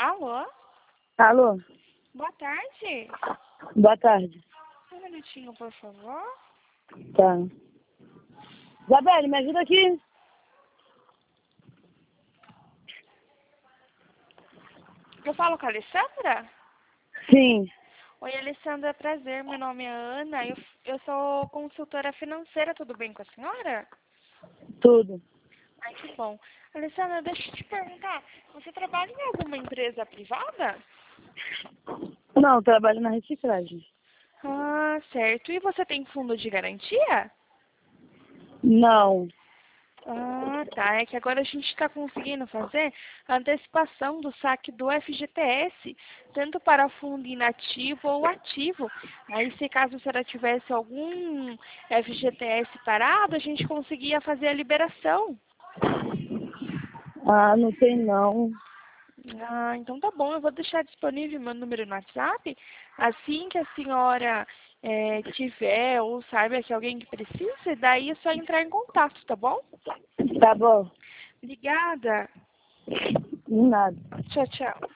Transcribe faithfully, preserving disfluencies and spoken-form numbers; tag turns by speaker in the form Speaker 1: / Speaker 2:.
Speaker 1: Alô?
Speaker 2: Alô?
Speaker 1: Boa tarde.
Speaker 2: Boa tarde.
Speaker 1: Um minutinho, por favor.
Speaker 2: Tá. Isabelle, me ajuda aqui.
Speaker 1: Eu falo com a Alessandra?
Speaker 2: Sim,
Speaker 1: Oi, Alessandra, prazer. Meu nome é Ana. Eu, eu sou consultora financeira. Tudo bem com a senhora?
Speaker 2: tudo.
Speaker 1: Ai, que bom. Alessandra, deixa eu te perguntar. Você trabalha em alguma empresa privada?
Speaker 2: Não, trabalho na reciclagem.
Speaker 1: Ah, certo. E você tem fundo de garantia?
Speaker 2: Não.
Speaker 1: Ah, tá. É que agora a gente está conseguindo fazer a antecipação do saque do F G T S, tanto para fundo inativo ou ativo. Aí, se caso a senhora tivesse algum F G T S parado, a gente conseguia fazer a liberação.
Speaker 2: Ah, não tem não.
Speaker 1: Ah, então tá bom. Eu vou deixar disponível meu número no WhatsApp. Assim que a senhora eh, tiver ou saiba que alguém que precisa, daí é só entrar em contato, tá bom?
Speaker 2: Tá bom.
Speaker 1: Obrigada.
Speaker 2: Nada.
Speaker 1: Tchau, tchau.